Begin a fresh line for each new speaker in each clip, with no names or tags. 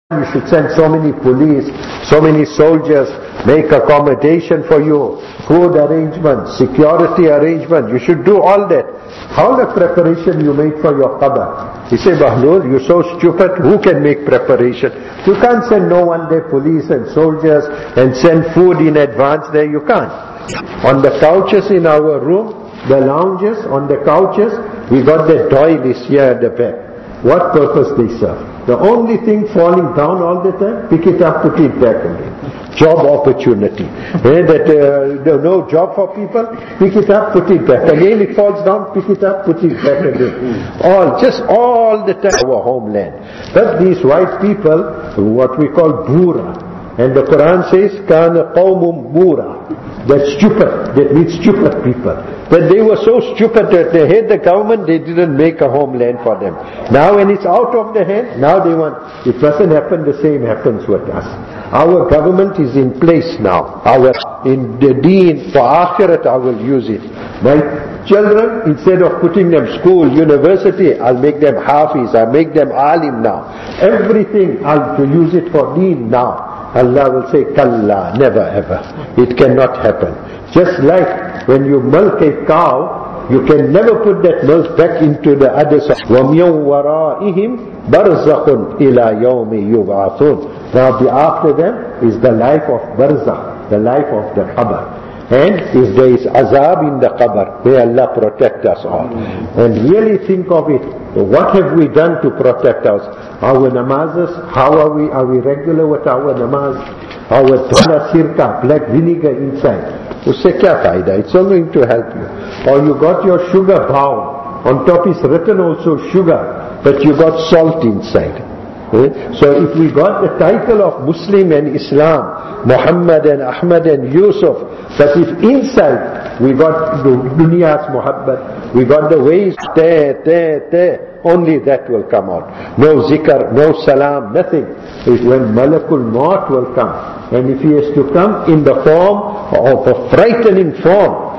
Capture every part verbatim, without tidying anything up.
You should send so many police, so many soldiers, make accommodation for you, food arrangement, security arrangement. You should do all that. How the preparation you make for your qabr? He said, Bahlul, you're so stupid, who can make preparation? You can't send no one there, police and soldiers, and send food in advance there, you can't. On the couches in our room, the lounges, on the couches, we got the doilies here at the back. What purpose they serve? The only thing falling down all the time, pick it up, put it back again. Job opportunity. eh, that uh, no job for people, pick it up, put it back again. It falls down, pick it up, put it back again. All, just all the time, our homeland. But these white people, what we call Bura, and the Quran says, Kana qawmum Bura. That's stupid. That means stupid people. But they were so stupid that they had the government, they didn't make a homeland for them. Now when it's out of the hand, now they want, it doesn't happen, the same happens with us. Our government is in place now. Our, in the deen, for akhirat I will use it. My children, instead of putting them school, university, I'll make them hafiz, I'll make them alim now. Everything, I'll to use it for deen now. Allah will say, Kalla, never ever. It cannot happen. Just like when you milk a cow, you can never put that milk back into the other side. وَمِيَوْ وَرَائِهِمْ بَرْزَخٌ إِلَى يَوْمِ يُبْعَثُونَ. Now the after them is the life of barzakh, the life of the qabr. And if there is azab in the qabr, may Allah protect us all. And really think of it. What have we done to protect us? Our namazes, how are we? Are we regular with our namaz? Our dhala sirka, black vinegar inside. Usse kya faida? It's not going to help you. Or you got your sugar bowl. On top is written also sugar, but you got salt inside. Eh? So if we got the title of Muslim and Islam, Muhammad and Ahmad and Yusuf, but if inside we got the dunya's muhabbat, we got the ways, te, te, te, only that will come out. No zikr, no salam, nothing. It's when Malakul Maut will come. And if he has to come in the form of a frightening form,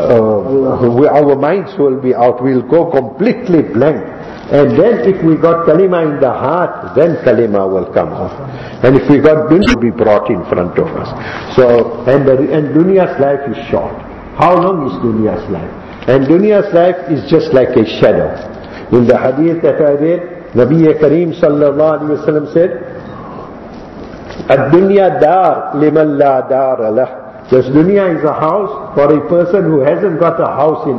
uh, our minds will be out. We'll go completely blank. And then if we got kalima in the heart, then kalima will come off. And if we got dunya, will be brought in front of us. So, and, the, and dunya's life is short. How long is dunya's life? And dunya's life is just like a shadow. In the hadith that I read, Nabi Kareem sallallahu alayhi wa sallam said, Ad-dunya dar liman la dar lah. This dunya is a house for a person who hasn't got a house in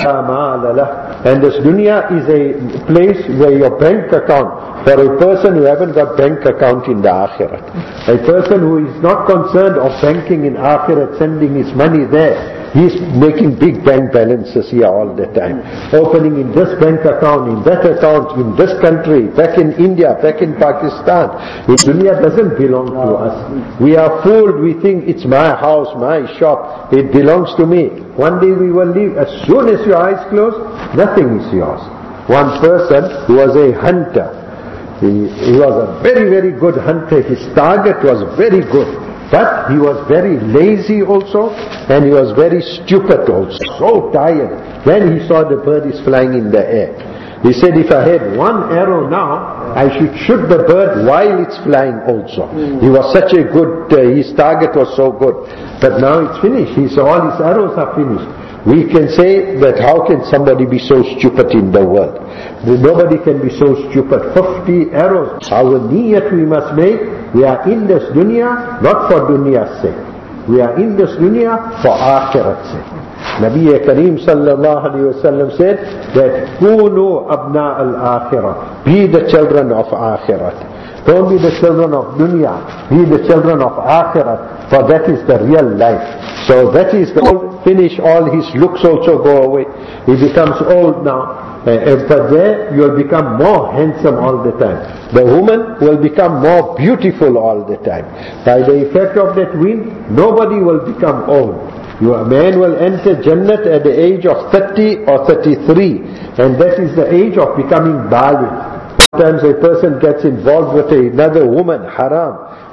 akhirah. And this dunya is a place where your bank account, for a person who hasn't got bank account in the akhirah. A person who is not concerned of banking in akhirah, sending his money there, he's making big bank balances here all the time. Opening in this bank account, in that account, in this country, back in India, back in Pakistan. The dunya doesn't belong to us. We are fooled, we think it's my house, my shop, it belongs to me. One day we will leave. As soon as your eyes close, nothing is yours. One person who was a hunter, he, he was a very, very good hunter. His target was very good. But he was very lazy also, and he was very stupid also. So tired. Then he saw the bird is flying in the air. He said, if I had one arrow now, I should shoot the bird while it's flying also. Mm. He was such a good, uh, his target was so good. But now it's finished. He said, all his arrows are finished. We can say that how can somebody be so stupid in the world? Nobody can be so stupid. Fifty arrows. Our niyat we must make. We are in this dunya, not for dunya's sake. We are in this dunya for akhirat's sake. Nabi Kareem sallallahu alayhi wa sallam said that Kunu abna al-akhirah. Be the children of akhirat. Don't be the children of dunya. Be the children of akhirat. For that is the real life. So that is the old finish. All his looks also go away. He becomes old now. Uh, but there you will become more handsome all the time. The woman will become more beautiful all the time. By the effect of that wind, nobody will become old. Your man will enter Jannat at the age of thirty or thirty-three, and that is the age of becoming baligh. Sometimes a person gets involved with another woman, haram,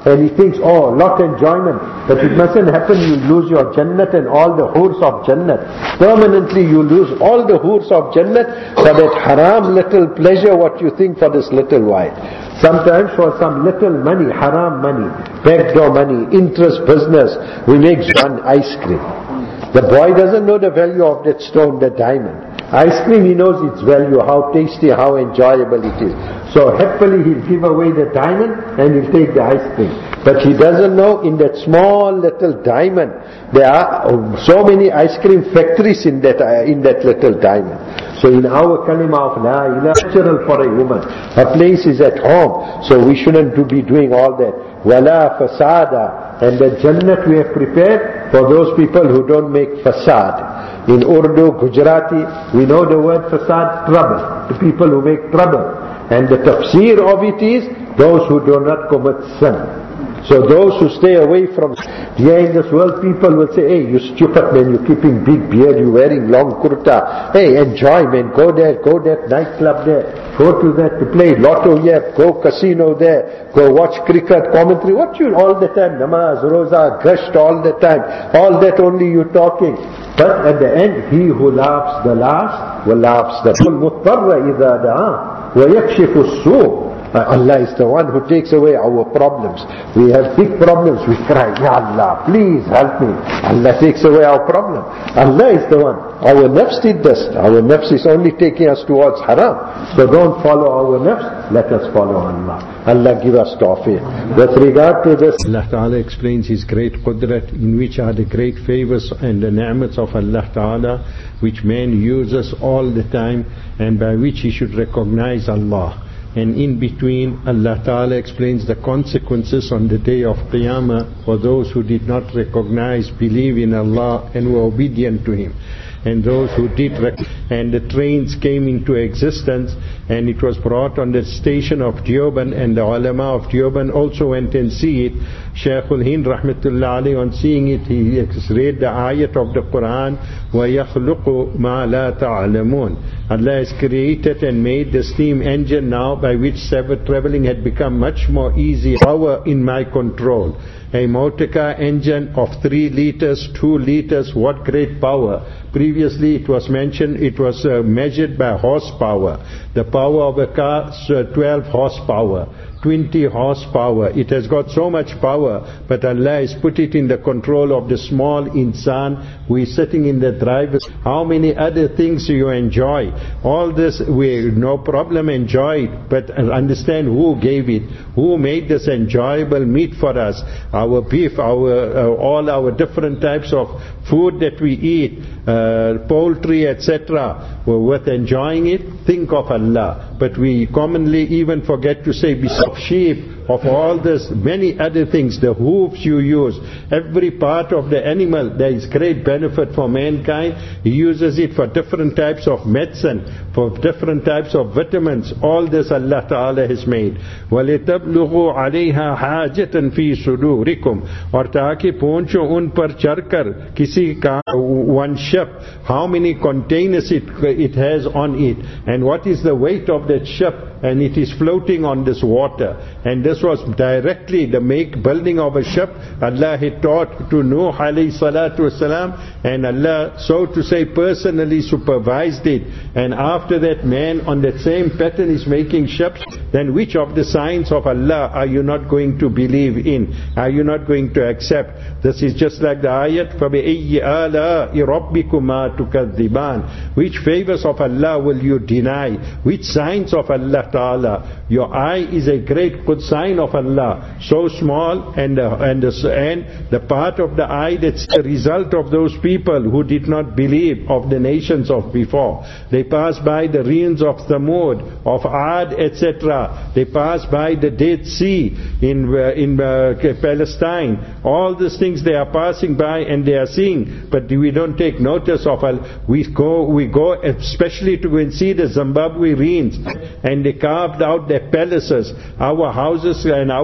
and he thinks, oh, lot enjoyment. But it mustn't happen you lose your Jannat and all the hoors of Jannat. Permanently you lose all the hoors of Jannat for that haram little pleasure what you think for this little while. Sometimes for some little money, haram money, backdoor money, interest business, we make one ice cream. The boy doesn't know the value of that stone, the diamond. Ice cream, he knows its value, how tasty, how enjoyable it is. So happily he'll give away the diamond and he'll take the ice cream. But he doesn't know in that small little diamond, there are so many ice cream factories in that uh, in that little diamond. So in our kalima of la ilaha, natural for a woman. Her place is at home. So we shouldn't do, be doing all that. Wala fasada. And the Jannat we have prepared for those people who don't make fasad. In Urdu, Gujarati, we know the word fasad, trouble. The people who make trouble. And the tafsir of it is those who do not commit sin. So those who stay away from, here in this world people will say, hey, you stupid man, you're keeping big beard, you're wearing long kurta. Hey, enjoy man, go there, go that nightclub there, go to that to play lotto here, go casino there, go watch cricket commentary. What you all the time, namaz, roza, gasht all the time, all that only you talking. But at the end, he who laughs the last will laughs the mutarra idha da'a wa yakshifu as-su'. Allah is the one who takes away our problems. We have big problems, we cry, Ya Allah, please help me. Allah takes away our problem. Allah is the one. Our nafs did this. Our nafs is only taking us towards haram. So don't follow our nafs, let us follow Allah. Allah give us tawfiq. With regard to this,
Allah Ta'ala explains His great qudrat, in which are the great favors and the ni'mats of Allah Ta'ala, which man uses all the time, and by which he should recognize Allah. And in between, Allah Ta'ala explains the consequences on the day of Qiyamah for those who did not recognize, believe in Allah and were obedient to Him. And those who did, rec- and the trains came into existence, and it was brought on the station of Deoband, and the ulama of Deoband also went and see it. Shaykhul Hind Rahmatullah alayhi, on seeing it, he read the ayat of the Quran, وَيَخْلُقُ مَا لَا تَعْلَمُونَ. Allah has created and made the steam engine now, by which traveling had become much more easy. Power in my control. A motor car engine of three liters, two liters, what great power. Previously it was mentioned, it was uh, measured by horsepower. The power of a car, uh, twelve horsepower, twenty horsepower. It has got so much power, but Allah has put it in the control of the small insan who is sitting in the driver. How many other things do you enjoy? All this, we no problem enjoy it, but understand who gave it, who made this enjoyable meat for us. Our beef, our uh, all our different types of food that we eat, uh, poultry, et cetera. We're worth enjoying it. Think of Allah. But we commonly even forget to say, of sheep, of all this, many other things, the hooves you use, every part of the animal, there is great benefit for mankind. He uses it for different types of medicine, for different types of vitamins. All this Allah Ta'ala has made. وَلِتَبْلُغُوا عَلَيْهَا حَاجَةً فِي صُدُورِكُمْ. और ताकि पहुंचो उन पर चढ़कर किसी का one ship, how many containers it, it has on it, and what is the weight of that ship, and it is floating on this water. And this was directly the make building of a ship. Allah had taught to Nuh alayhi salatu wasalam, and Allah, so to say, personally supervised it. And after that, man on that same pattern is making ships. Then which of the signs of Allah are you not going to believe in? Are you not going to accept? This is just like the ayat, فَبِأَيِّ آلَاءِ رَبِّكُمَا تُكَذِّبَانِ. Which favors of Allah will you deny? Which signs of Allah Ta'ala? Your eye is a great good sign of Allah, so small, and uh, and, the, and the part of the eye that's the result of those people who did not believe, of the nations of before. They passed by the ruins of Thamud, of Ad, et cetera. They passed by the Dead Sea in uh, in uh, Palestine. All these things they are passing by and they are seeing, but we don't take notice of it. We go, we go especially to go and see the Zimbabwe ruins, and they carved out their palaces, our houses and our mansions.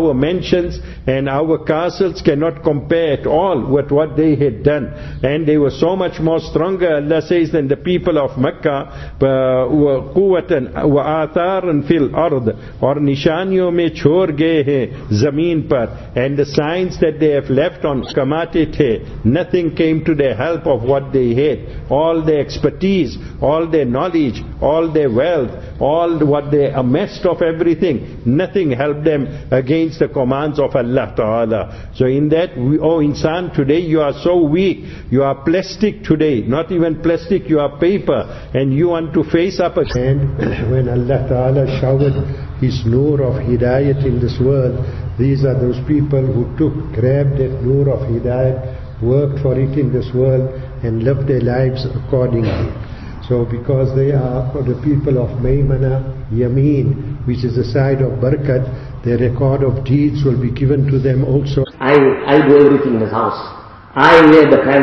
mansions and our castles cannot compare at all with what they had done. And they were so much more stronger, Allah says, than the people of Makkah. قُوَّةً وَآثَارًا فِي الْأَرْضِ, और निशानियों में छोड़ गए हैं जमीन पर, and the signs that they have left on कमाते थे, nothing came to their help of what they had. All their expertise, all their knowledge, all their wealth, all what they amassed of everything, nothing helped them against the commands of Allah Ta'ala. So in that, we, oh insan, today you are so weak, you are plastic today, not even plastic, you are paper, and you want to face up a...
And when Allah Ta'ala showered His nur of hidayat in this world, these are those people who took, grabbed that nur of hidayat, worked for it in this world, and lived their lives accordingly. So because they are the people of Maymana, Yameen, which is the side of Barakat, their record of deeds will be given to them also.
I, I do everything in his house. I wear the pants